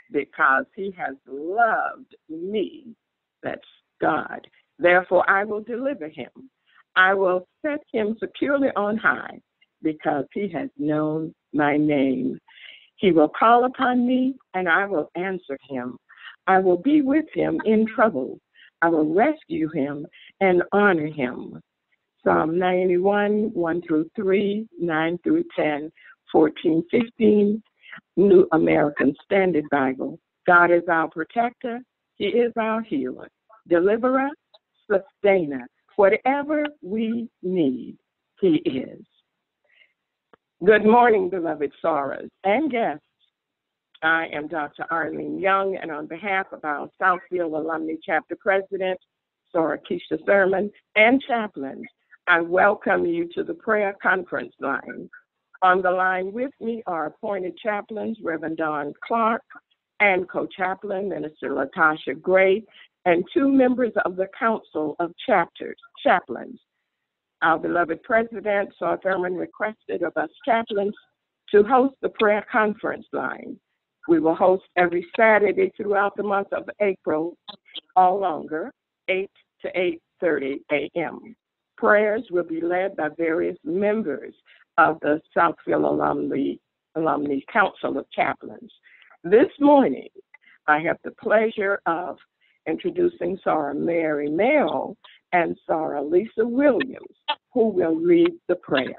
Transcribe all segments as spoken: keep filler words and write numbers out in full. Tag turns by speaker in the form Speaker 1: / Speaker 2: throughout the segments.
Speaker 1: because he has loved me, that's God. Therefore, I will deliver him. I will set him securely on high because he has known my name. He will call upon me, and I will answer him. I will be with him in trouble. I will rescue him and honor him. Psalm ninety-one, one through three, nine through ten, fourteen, fifteen, New American Standard Bible. God is our protector. He is our healer, deliverer, sustainer. Whatever we need, he is. Good morning, beloved sorrows and guests. I am Doctor Arlene Young, and on behalf of our Southfield Alumni Chapter President, Sarah Keisha Thurman, and chaplains, I welcome you to the prayer conference line. On the line with me are appointed chaplains, Reverend Don Clark, and co-chaplain, Minister Latasha Gray, and two members of the Council of Chapters, Chaplains. Our beloved President, Sarah Thurman, requested of us chaplains to host the prayer conference line. We will host every Saturday throughout the month of April, or longer, eight to eight thirty a.m. Prayers will be led by various members of the Southfield Alumni, Alumni Council of Chaplains. This morning, I have the pleasure of introducing Sarah Mary Merrill and Sarah Lisa Williams, who will read the prayer.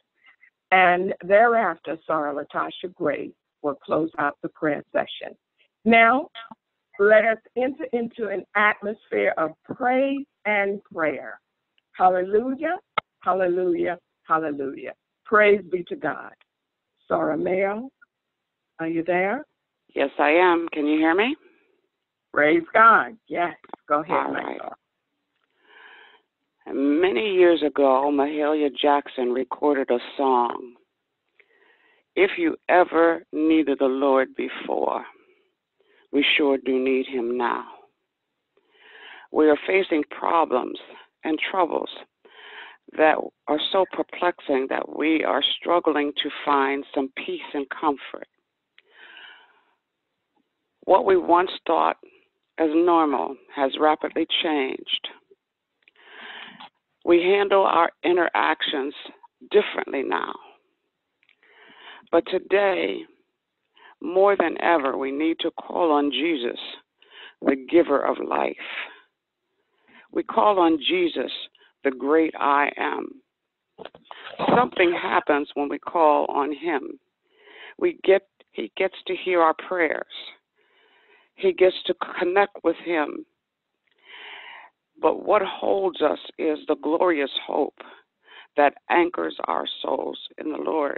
Speaker 1: And thereafter, Sarah Latasha Gray will close out the prayer session. Now, let us enter into an atmosphere of praise and prayer. Hallelujah, hallelujah, hallelujah. Praise be to God. Sarah Merrill, are you there?
Speaker 2: Yes, I am. Can you hear me?
Speaker 1: Praise God. Yes, go ahead,
Speaker 2: All
Speaker 1: my
Speaker 2: right.
Speaker 1: Sarah.
Speaker 2: Many years ago, Mahalia Jackson recorded a song, "If you ever needed the Lord before, we sure do need him now." We are facing problems and troubles that are so perplexing that we are struggling to find some peace and comfort. What we once thought as normal has rapidly changed. We handle our interactions differently now. But today, more than ever, we need to call on Jesus, the giver of life. We call on Jesus, the great I am. Something happens when we call on him. We get, he gets to hear our prayers. He gets to connect with him. But what holds us is the glorious hope that anchors our souls in the Lord.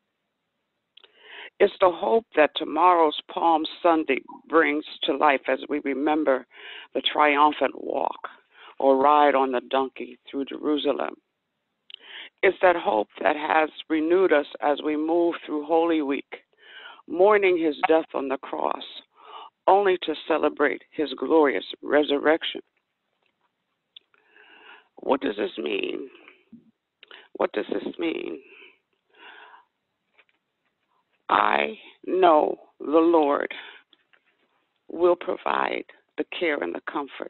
Speaker 2: It's the hope that tomorrow's Palm Sunday brings to life as we remember the triumphant walk or ride on the donkey through Jerusalem. It's that hope that has renewed us as we move through Holy Week, mourning his death on the cross, only to celebrate his glorious resurrection. What does this mean? What does this mean? I know the Lord will provide the care and the comfort.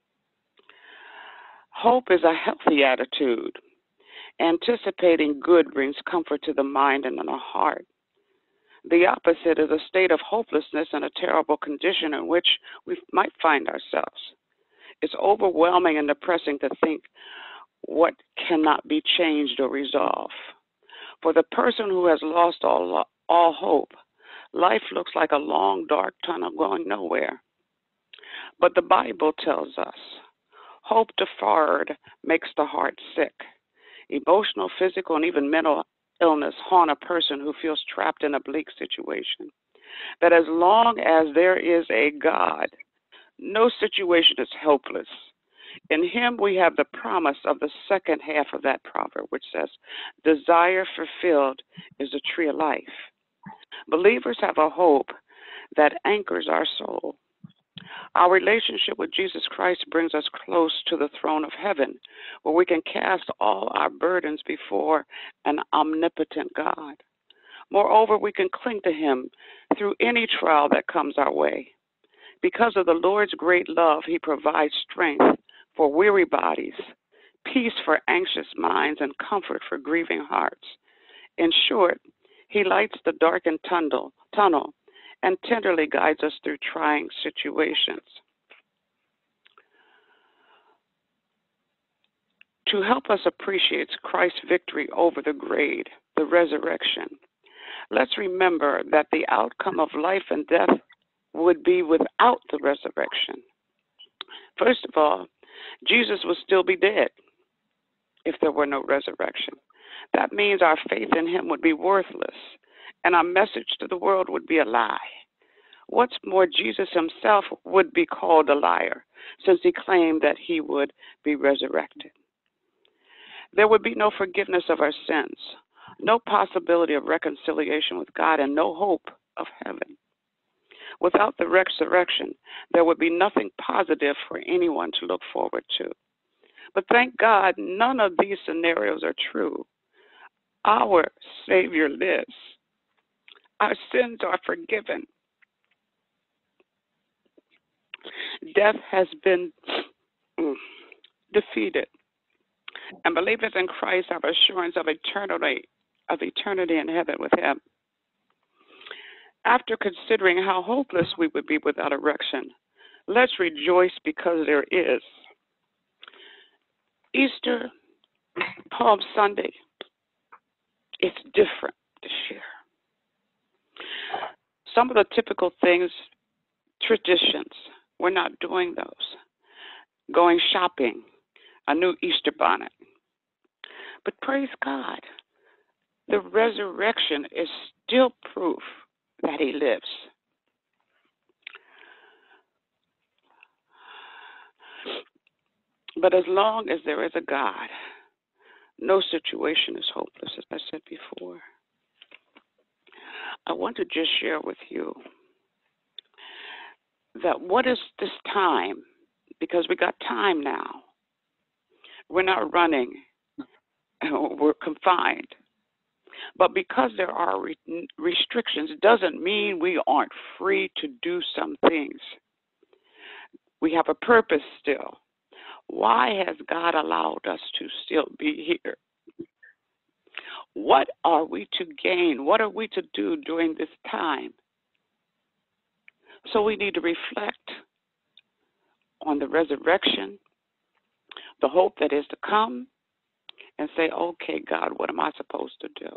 Speaker 2: Hope is a healthy attitude. Anticipating good brings comfort to the mind and in the heart. The opposite is a state of hopelessness and a terrible condition in which we might find ourselves. It's overwhelming and depressing to think what cannot be changed or resolved. For the person who has lost all, all hope, life looks like a long, dark tunnel going nowhere. But the Bible tells us, hope deferred makes the heart sick. Emotional, physical, and even mental illness haunt a person who feels trapped in a bleak situation. That as long as there is a God, no situation is hopeless. In him we have the promise of the second half of that proverb, which says, desire fulfilled is a tree of life. Believers have a hope that anchors our soul. Our relationship with Jesus Christ brings us close to the throne of heaven, where we can cast all our burdens before an omnipotent God. Moreover, we can cling to him through any trial that comes our way. Because of the Lord's great love, he provides strength for weary bodies, peace for anxious minds, and comfort for grieving hearts. In short, he lights the darkened tunnel, tunnel and tenderly guides us through trying situations. To help us appreciate Christ's victory over the grave, the resurrection, let's remember that the outcome of life and death would be without the resurrection. First of all, Jesus would still be dead if there were no resurrection. That means our faith in him would be worthless, and our message to the world would be a lie. What's more, Jesus himself would be called a liar, since he claimed that he would be resurrected. There would be no forgiveness of our sins, no possibility of reconciliation with God, and no hope of heaven. Without the resurrection, there would be nothing positive for anyone to look forward to. But thank God, none of these scenarios are true. Our Savior lives. Our sins are forgiven. Death has been mm, defeated. And believers in Christ have assurance of eternity, of eternity in heaven with him. After considering how hopeless we would be without erection, let's rejoice because there is. Easter, Palm Sunday, it's different this year. Some of the typical things, traditions, we're not doing those. Going shopping, a new Easter bonnet. But praise God, the resurrection is still proof that he lives. But as long as there is a God, no situation is hopeless, as I said before. I want to just share with you that what is this time? Because we got time now. We're not running. We're confined. But because there are re- restrictions, it doesn't mean we aren't free to do some things. We have a purpose still. Why has God allowed us to still be here? What are we to gain? What are we to do during this time? So we need to reflect on the resurrection, the hope that is to come, and say, okay, God, what am I supposed to do?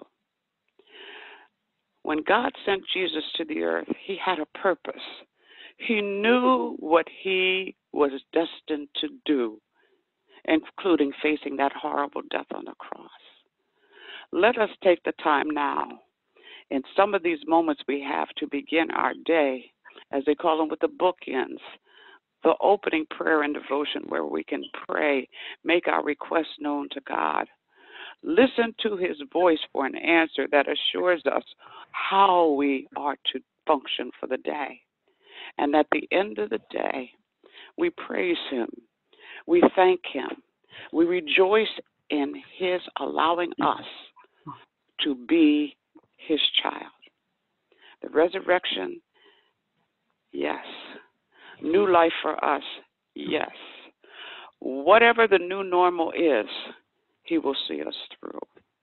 Speaker 2: When God sent Jesus to the earth, he had a purpose. He knew what he was destined to do, including facing that horrible death on the cross. Let us take the time now, in some of these moments we have, to begin our day, as they call them, with the bookends, the opening prayer and devotion where we can pray, make our requests known to God. Listen to his voice for an answer that assures us how we are to function for the day. And at the end of the day, we praise him. We thank him. We rejoice in his allowing us to be his child. The resurrection, yes. New life for us, yes. Whatever the new normal is, he will see us through.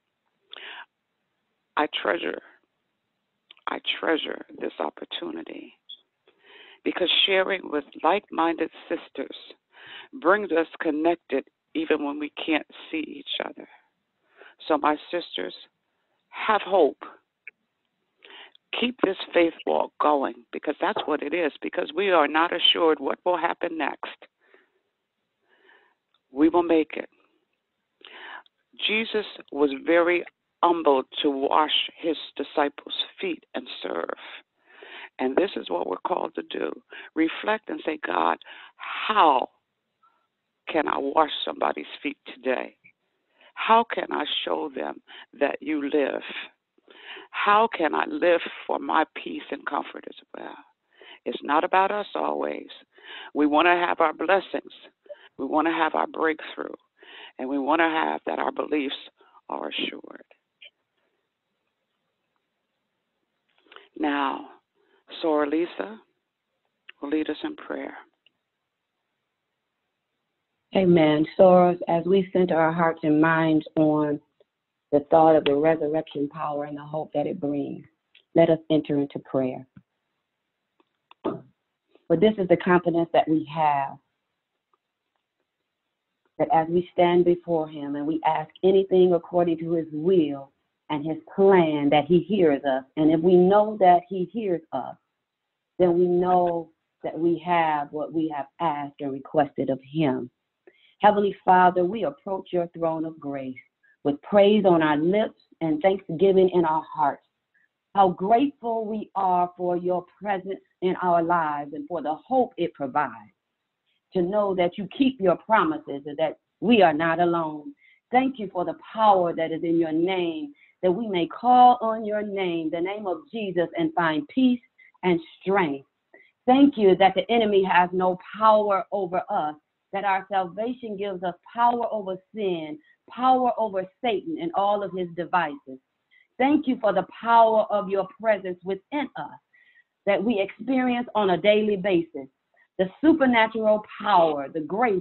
Speaker 2: I treasure, I treasure this opportunity because sharing with like-minded sisters brings us connected even when we can't see each other. So my sisters, have hope. Keep this faith walk going, because that's what it is, because we are not assured what will happen next. We will make it. Jesus was very humble to wash his disciples' feet and serve. And this is what we're called to do. Reflect and say, God, how can I wash somebody's feet today? How can I show them that you live? How can I live for my peace and comfort as well? It's not about us always. We want to have our blessings. We want to have our breakthrough. And we want to have that our beliefs are assured. Now, Sora Lisa will lead us in prayer.
Speaker 3: Amen. So as we center our hearts and minds on the thought of the resurrection power and the hope that it brings, let us enter into prayer. For this is the confidence that we have, that as we stand before him and we ask anything according to his will and his plan, that he hears us. And if we know that he hears us, then we know that we have what we have asked and requested of him. Heavenly Father, we approach your throne of grace with praise on our lips and thanksgiving in our hearts. How grateful we are for your presence in our lives and for the hope it provides. To know that you keep your promises and that we are not alone. Thank you for the power that is in your name, that we may call on your name, the name of Jesus, and find peace and strength. Thank you that the enemy has no power over us, that our salvation gives us power over sin, power over Satan and all of his devices. Thank you for the power of your presence within us that we experience on a daily basis. The supernatural power, the grace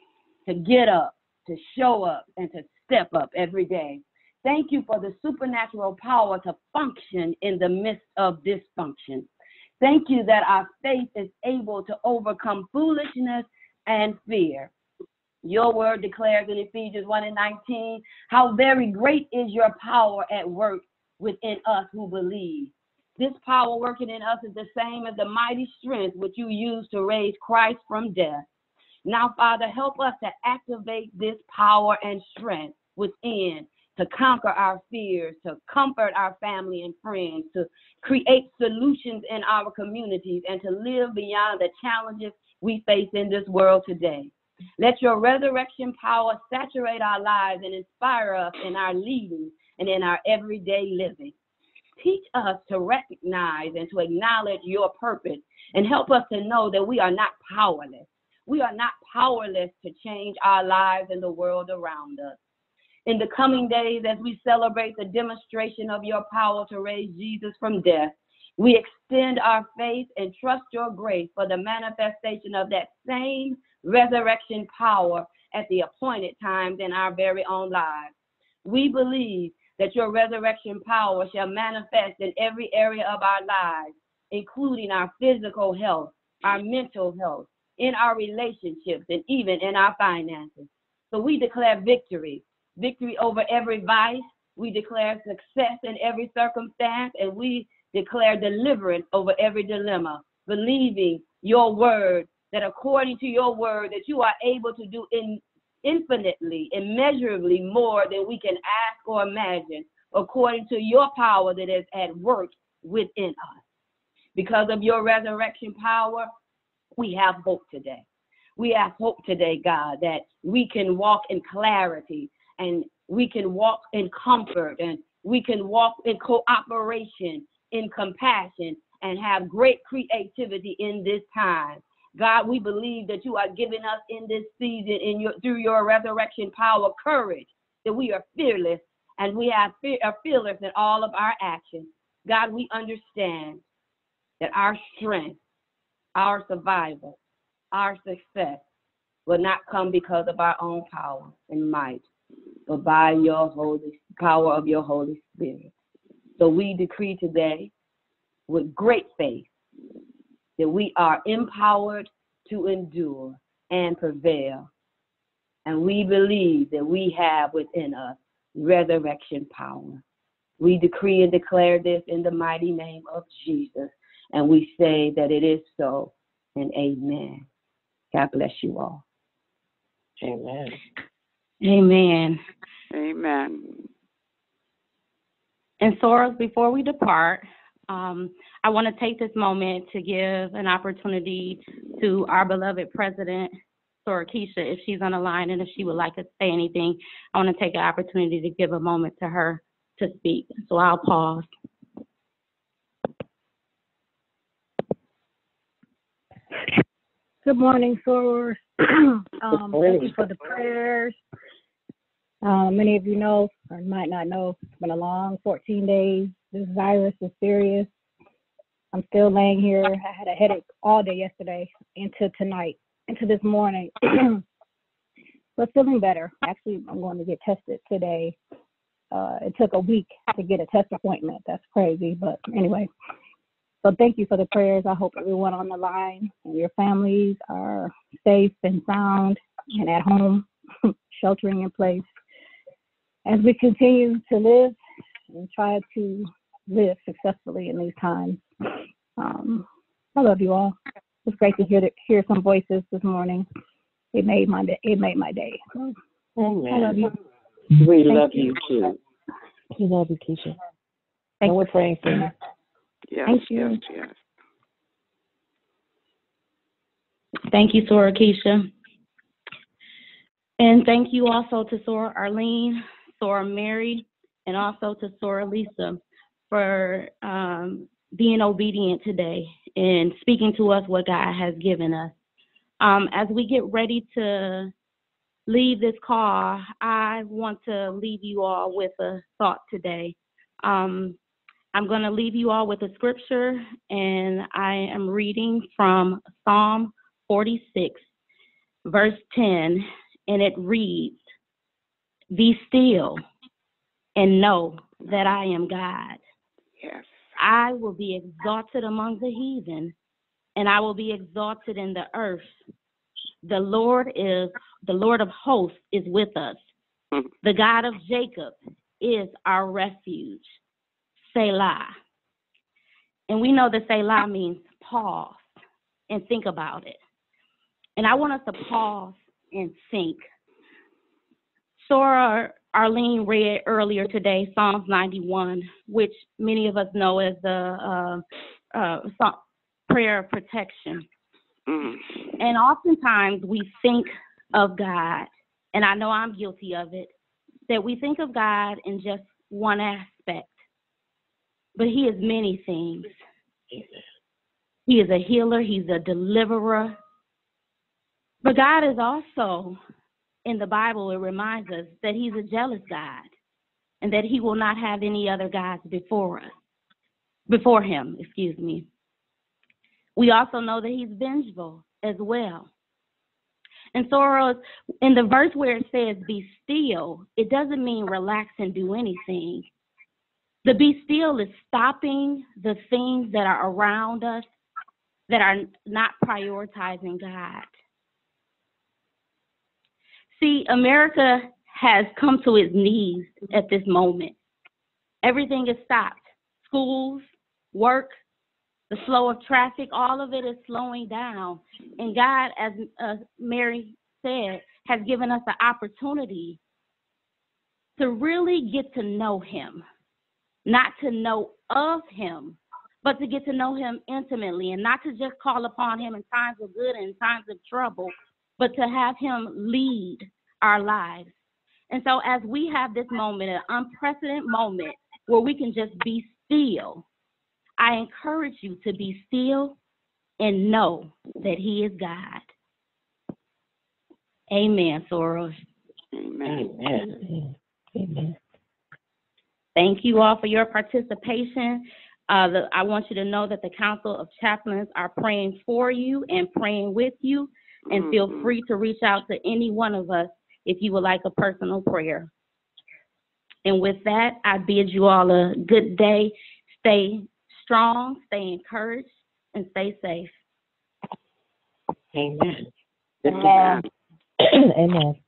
Speaker 3: to get up, to show up, and to step up every day. Thank you for the supernatural power to function in the midst of dysfunction. Thank you that our faith is able to overcome foolishness and fear. Your word declares in Ephesians one and nineteen, how very great is your power at work within us who believe. This power working in us is the same as the mighty strength which you used to raise Christ from death. Now, Father, help us to activate this power and strength within to conquer our fears, to comfort our family and friends, to create solutions in our communities, and to live beyond the challenges we face in this world today. Let your resurrection power saturate our lives and inspire us in our leading and in our everyday living. Teach us to recognize and to acknowledge your purpose and help us to know that we are not powerless. We are not powerless to change our lives and the world around us. In the coming days, as we celebrate the demonstration of your power to raise Jesus from death, we extend our faith and trust your grace for the manifestation of that same resurrection power at the appointed times in our very own lives. We believe that your resurrection power shall manifest in every area of our lives, including our physical health, our mental health, in our relationships, and even in our finances. So we declare victory, victory over every vice. We declare success in every circumstance, and we declare deliverance over every dilemma, believing your word, that according to your word, that you are able to do in infinitely, immeasurably more than we can ask or imagine, according to your power that is at work within us. Because of your resurrection power, we have hope today. We have hope today, God, that we can walk in clarity and we can walk in comfort and we can walk in cooperation, in compassion, and have great creativity in this time. God, we believe that you are giving us in this season, in your through your resurrection power, courage, that we are fearless and we have fear, are fearless in all of our actions. God, we understand that our strength, our survival, our success will not come because of our own power and might, but by your holy power of your Holy Spirit. So we decree today with great faith that we are empowered to endure and prevail. And we believe that we have within us resurrection power. We decree and declare this in the mighty name of Jesus. And we say that it is so, and amen. God bless you all.
Speaker 1: Amen.
Speaker 3: Amen.
Speaker 2: Amen.
Speaker 4: And Soros, before we depart, um, I want to take this moment to give an opportunity to our beloved President, Sora Keisha, if she's on the line and if she would like to say anything. I want to take an opportunity to give a moment to her to speak. So I'll pause.
Speaker 5: Good morning, Soros. um, thank you for the prayers. Uh, many of you know, or might not know, it's been a long fourteen days. This virus is serious. I'm still laying here. I had a headache all day yesterday into tonight, into this morning. But feeling better. Actually, I'm going to get tested today. Uh, it took a week to get a test appointment. That's crazy. But anyway, so thank you for the prayers. I hope everyone on the line and your families are safe and sound and at home, sheltering in place, as we continue to live and try to live successfully in these times. Um, I love you all. It's great to hear the, hear some voices this morning. It made my day. It made my day. So,
Speaker 1: Amen.
Speaker 5: I love you.
Speaker 1: We
Speaker 5: Thank
Speaker 1: love
Speaker 5: you.
Speaker 1: you too. We love you, Keisha.
Speaker 5: Thank
Speaker 1: And we're praying for you.
Speaker 2: Yes,
Speaker 5: Thank you.
Speaker 2: yes, yes.
Speaker 4: Thank you, Sora Keisha. And thank you also to Sora Arlene, Sora Mary, and also to Sora Lisa for um, being obedient today and speaking to us what God has given us. Um, as we get ready to leave this call, I want to leave you all with a thought today. Um, I'm going to leave you all with a scripture, and I am reading from Psalm forty-six, verse ten, and it reads, "Be still and know that I am God.
Speaker 2: Yes.
Speaker 4: I will be exalted among the heathen, and I will be exalted in the earth. The Lord is, the Lord of hosts is with us. The God of Jacob is our refuge. Selah." And we know that Selah means pause and think about it. And I want us to pause and think. Sora Arlene read earlier today Psalms ninety-one, which many of us know as the uh, uh, prayer of protection.
Speaker 2: Mm.
Speaker 4: And oftentimes we think of God, and I know I'm guilty of it, that we think of God in just one aspect. But he is many things. He is a healer. He's a deliverer. But God is also, in the Bible, it reminds us that he's a jealous God and that he will not have any other gods before us, before him, excuse me. We also know that he's vengeful as well. And so in the verse where it says be still, it doesn't mean relax and do anything. The be still is stopping the things that are around us that are not prioritizing God. See, America has come to its knees at this moment. Everything is stopped. Schools, work, the flow of traffic, all of it is slowing down. And God, as uh, Mary said, has given us the opportunity to really get to know him. Not to know of him, but to get to know him intimately, and not to just call upon him in times of good and in times of trouble, but to have him lead our lives. And so as we have this moment, an unprecedented moment where we can just be still, I encourage you to be still and know that he is God. Amen, Soros.
Speaker 2: Amen.
Speaker 1: Amen. Amen.
Speaker 4: Thank you all for your participation. Uh, the, I want you to know that the Council of Chaplains are praying for you and praying with you, and feel free to reach out to any one of us if you would like a personal prayer. And with that, I bid you all a good day. Stay strong, stay encouraged, and stay safe.
Speaker 1: Amen.
Speaker 2: Amen.
Speaker 1: Amen.